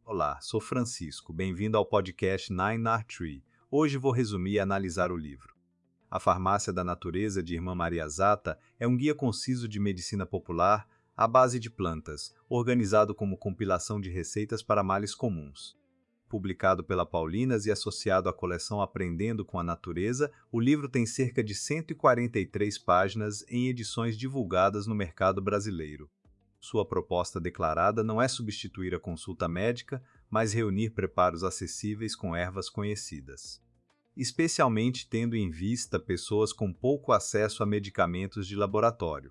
Olá, sou Francisco. Bem-vindo ao podcast Nine Art Tree. Hoje vou resumir e analisar o livro. A Farmácia da Natureza, de Irmã Maria Zata, é um guia conciso de medicina popular à base de plantas, organizado como compilação de receitas para males comuns. Publicado pela Paulinas e associado à coleção Aprendendo com a Natureza, o livro tem cerca de 143 páginas em edições divulgadas no mercado brasileiro. Sua proposta declarada não é substituir a consulta médica, mas reunir preparos acessíveis com ervas conhecidas, especialmente tendo em vista pessoas com pouco acesso a medicamentos de laboratório.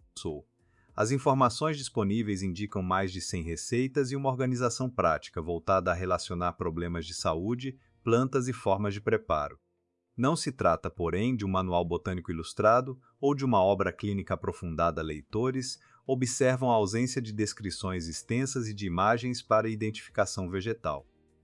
As informações disponíveis indicam mais de 100 receitas e uma organização prática voltada a relacionar problemas de saúde, plantas e formas de preparo. Não se trata, porém, de um manual botânico ilustrado ou de uma obra clínica aprofundada. Leitores observam a ausência de descrições extensas e de imagens para identificação vegetal.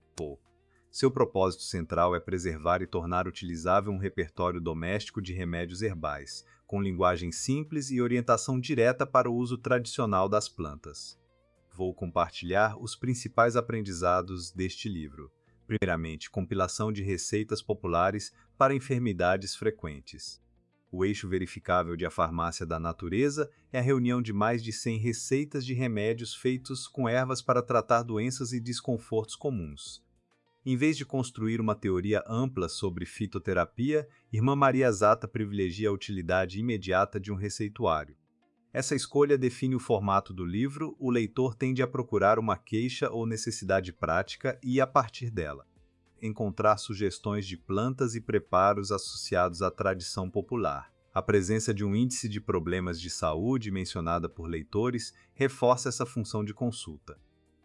Seu propósito central é preservar e tornar utilizável um repertório doméstico de remédios herbais, com linguagem simples e orientação direta para o uso tradicional das plantas. Vou compartilhar os principais aprendizados deste livro. Primeiramente, compilação de receitas populares para enfermidades frequentes. O eixo verificável de A Farmácia da Natureza é a reunião de mais de 100 receitas de remédios feitos com ervas para tratar doenças e desconfortos comuns. Em vez de construir uma teoria ampla sobre fitoterapia, Irmã Maria Zata privilegia a utilidade imediata de um receituário. Essa escolha define o formato do livro. O leitor tende a procurar uma queixa ou necessidade prática e, a partir dela, encontrar sugestões de plantas e preparos associados à tradição popular. A presença de um índice de problemas de saúde mencionada por leitores reforça essa função de consulta.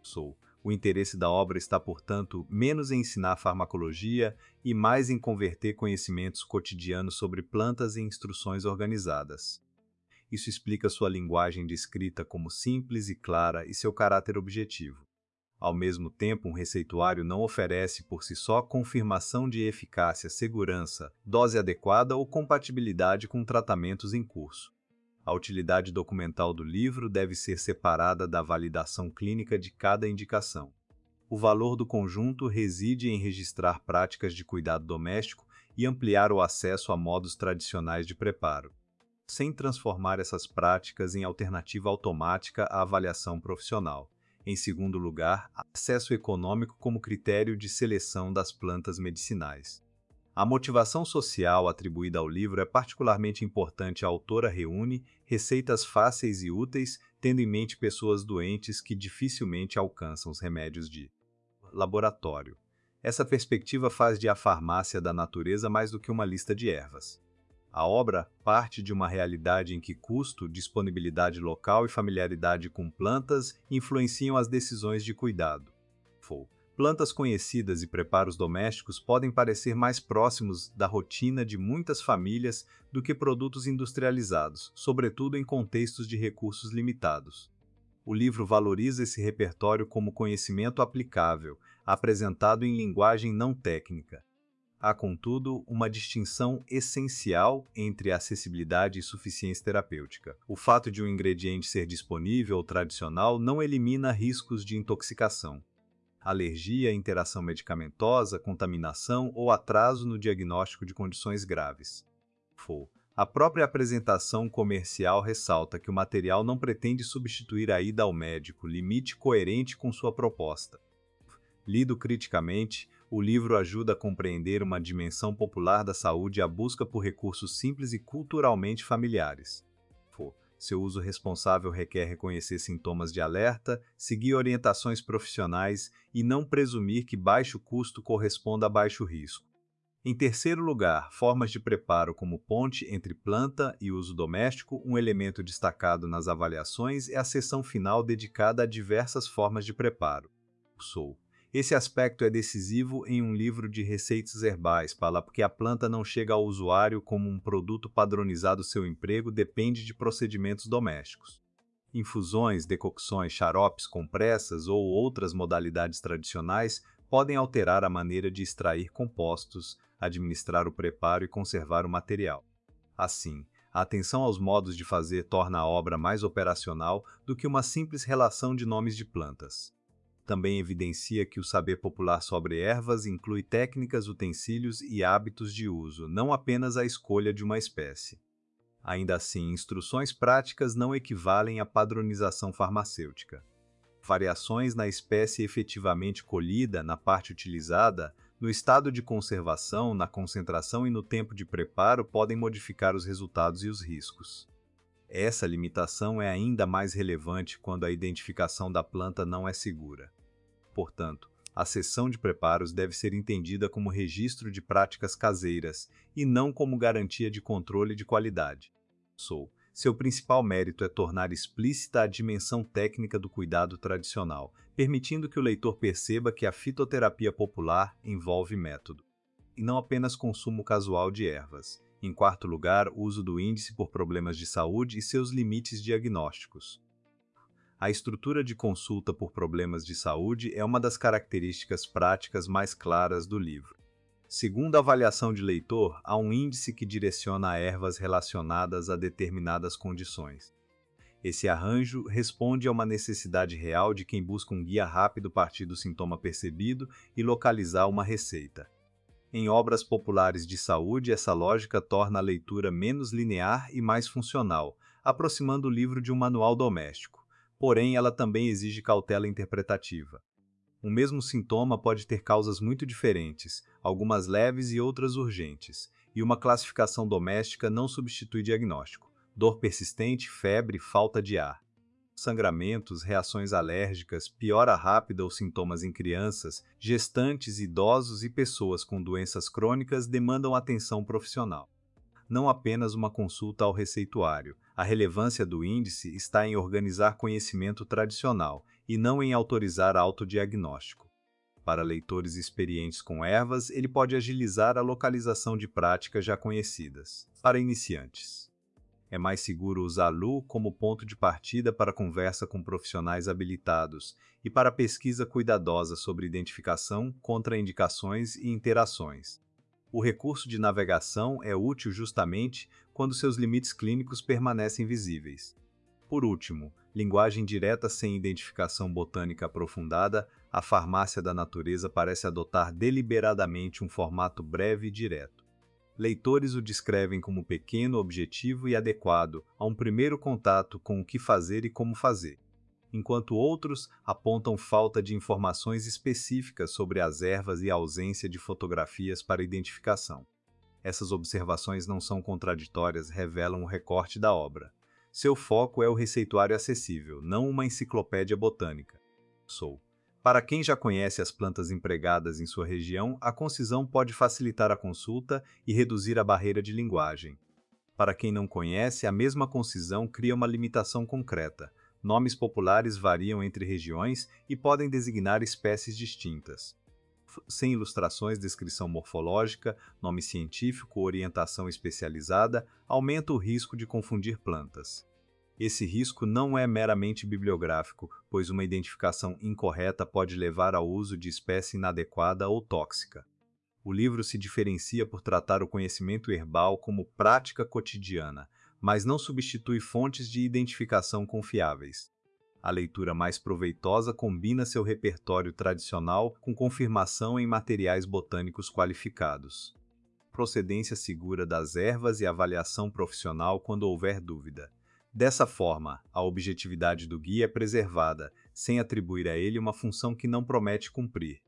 O interesse da obra está, portanto, menos em ensinar farmacologia e mais em converter conhecimentos cotidianos sobre plantas em instruções organizadas. Isso explica sua linguagem de escrita como simples e clara e seu caráter objetivo. Ao mesmo tempo, um receituário não oferece por si só confirmação de eficácia, segurança, dose adequada ou compatibilidade com tratamentos em curso. A utilidade documental do livro deve ser separada da validação clínica de cada indicação. O valor do conjunto reside em registrar práticas de cuidado doméstico e ampliar o acesso a modos tradicionais de preparo, sem transformar essas práticas em alternativa automática à avaliação profissional. Em segundo lugar, acesso econômico como critério de seleção das plantas medicinais. A motivação social atribuída ao livro é particularmente importante. A autora reúne receitas fáceis e úteis, tendo em mente pessoas doentes que dificilmente alcançam os remédios de laboratório. Essa perspectiva faz de A Farmácia da Natureza mais do que uma lista de ervas. A obra parte de uma realidade em que custo, disponibilidade local e familiaridade com plantas influenciam as decisões de cuidado. Plantas conhecidas e preparos domésticos podem parecer mais próximos da rotina de muitas famílias do que produtos industrializados, sobretudo em contextos de recursos limitados. O livro valoriza esse repertório como conhecimento aplicável, apresentado em linguagem não técnica. Há, contudo, uma distinção essencial entre acessibilidade e suficiência terapêutica. O fato de um ingrediente ser disponível ou tradicional não elimina riscos de intoxicação, alergia, interação medicamentosa, contaminação ou atraso no diagnóstico de condições graves. A própria apresentação comercial ressalta que o material não pretende substituir a ida ao médico, limite coerente com sua proposta. Lido criticamente, o livro ajuda a compreender uma dimensão popular da saúde e a busca por recursos simples e culturalmente familiares. Seu uso responsável requer reconhecer sintomas de alerta, seguir orientações profissionais e não presumir que baixo custo corresponda a baixo risco. Em terceiro lugar, formas de preparo como ponte entre planta e uso doméstico. Um elemento destacado nas avaliações é a seção final dedicada a diversas formas de preparo. Esse aspecto é decisivo em um livro de receitas herbais, porque a planta não chega ao usuário como um produto padronizado. Seu emprego depende de procedimentos domésticos. Infusões, decocções, xaropes, compressas ou outras modalidades tradicionais podem alterar a maneira de extrair compostos, administrar o preparo e conservar o material. Assim, a atenção aos modos de fazer torna a obra mais operacional do que uma simples relação de nomes de plantas. Também evidencia que o saber popular sobre ervas inclui técnicas, utensílios e hábitos de uso, não apenas a escolha de uma espécie. Ainda assim, instruções práticas não equivalem à padronização farmacêutica. Variações na espécie efetivamente colhida, na parte utilizada, no estado de conservação, na concentração e no tempo de preparo podem modificar os resultados e os riscos. Essa limitação é ainda mais relevante quando a identificação da planta não é segura. Portanto, a seção de preparos deve ser entendida como registro de práticas caseiras e não como garantia de controle de qualidade. Seu principal mérito é tornar explícita a dimensão técnica do cuidado tradicional, permitindo que o leitor perceba que a fitoterapia popular envolve método, e não apenas consumo casual de ervas. Em quarto lugar, o uso do índice por problemas de saúde e seus limites diagnósticos. A estrutura de consulta por problemas de saúde é uma das características práticas mais claras do livro. Segundo a avaliação de leitor, há um índice que direciona a ervas relacionadas a determinadas condições. Esse arranjo responde a uma necessidade real de quem busca um guia rápido a partir do sintoma percebido e localizar uma receita. Em obras populares de saúde, essa lógica torna a leitura menos linear e mais funcional, aproximando o livro de um manual doméstico. Porém, ela também exige cautela interpretativa. Um mesmo sintoma pode ter causas muito diferentes, algumas leves e outras urgentes, e uma classificação doméstica não substitui diagnóstico. Dor persistente, febre, falta de ar. Sangramentos, reações alérgicas, piora rápida ou sintomas em crianças, gestantes, idosos e pessoas com doenças crônicas demandam atenção profissional. Não apenas uma consulta ao receituário. A relevância do índice está em organizar conhecimento tradicional e não em autorizar autodiagnóstico. Para leitores experientes com ervas, ele pode agilizar a localização de práticas já conhecidas. Para iniciantes, é mais seguro usar Lu como ponto de partida para conversa com profissionais habilitados e para pesquisa cuidadosa sobre identificação, contraindicações e interações. O recurso de navegação é útil justamente quando seus limites clínicos permanecem visíveis. Por último, linguagem direta sem identificação botânica aprofundada, a farmácia da natureza parece adotar deliberadamente um formato breve e direto. Leitores o descrevem como pequeno, objetivo e adequado a um primeiro contato com o que fazer e como fazer, enquanto outros apontam falta de informações específicas sobre as ervas e a ausência de fotografias para identificação. Essas observações não são contraditórias, revelam o recorte da obra. Seu foco é o receituário acessível, não uma enciclopédia botânica. Para quem já conhece as plantas empregadas em sua região, a concisão pode facilitar a consulta e reduzir a barreira de linguagem. Para quem não conhece, a mesma concisão cria uma limitação concreta. Nomes populares variam entre regiões e podem designar espécies distintas. Sem ilustrações, descrição morfológica, nome científico ou orientação especializada, aumenta o risco de confundir plantas. Esse risco não é meramente bibliográfico, pois uma identificação incorreta pode levar ao uso de espécie inadequada ou tóxica. O livro se diferencia por tratar o conhecimento herbal como prática cotidiana, mas não substitui fontes de identificação confiáveis. A leitura mais proveitosa combina seu repertório tradicional com confirmação em materiais botânicos qualificados. Procedência segura das ervas e avaliação profissional quando houver dúvida. Dessa forma, a objetividade do guia é preservada, sem atribuir a ele uma função que não promete cumprir.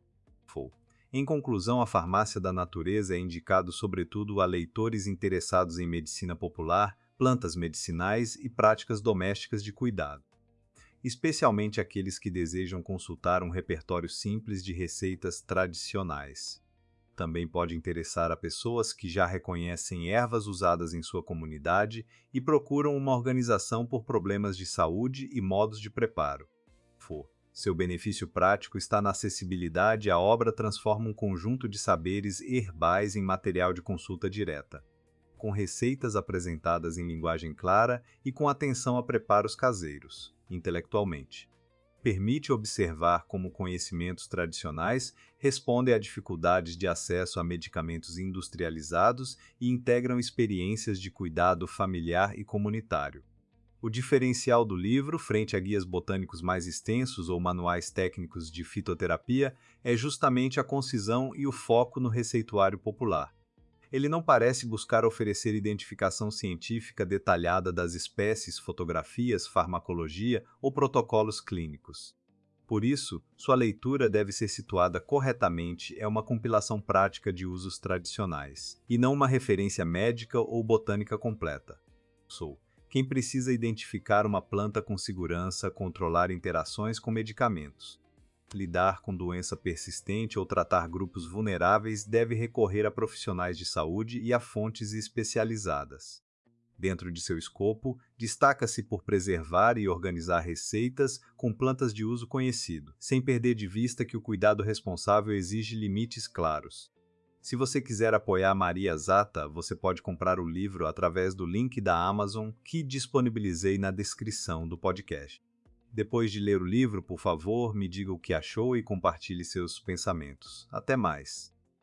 Em conclusão, a farmácia da natureza é indicado sobretudo a leitores interessados em medicina popular, plantas medicinais e práticas domésticas de cuidado, especialmente aqueles que desejam consultar um repertório simples de receitas tradicionais. Também pode interessar a pessoas que já reconhecem ervas usadas em sua comunidade e procuram uma organização por problemas de saúde e modos de preparo. Seu benefício prático está na acessibilidade. A obra transforma um conjunto de saberes herbais em material de consulta direta, com receitas apresentadas em linguagem clara e com atenção a preparos caseiros, intelectualmente. Permite observar como conhecimentos tradicionais respondem a dificuldades de acesso a medicamentos industrializados e integram experiências de cuidado familiar e comunitário. O diferencial do livro, frente a guias botânicos mais extensos ou manuais técnicos de fitoterapia, é justamente a concisão e o foco no receituário popular. Ele não parece buscar oferecer identificação científica detalhada das espécies, fotografias, farmacologia ou protocolos clínicos. Por isso, sua leitura deve ser situada corretamente é uma compilação prática de usos tradicionais, e não uma referência médica ou botânica completa. Sou quem precisa identificar uma planta com segurança, controlar interações com medicamentos. Lidar com doença persistente ou tratar grupos vulneráveis deve recorrer a profissionais de saúde e a fontes especializadas. Dentro de seu escopo, destaca-se por preservar e organizar receitas com plantas de uso conhecido, sem perder de vista que o cuidado responsável exige limites claros. Se você quiser apoiar Maria Zata, você pode comprar o livro através do link da Amazon que disponibilizei na descrição do podcast. Depois de ler o livro, por favor, me diga o que achou e compartilhe seus pensamentos. Até mais!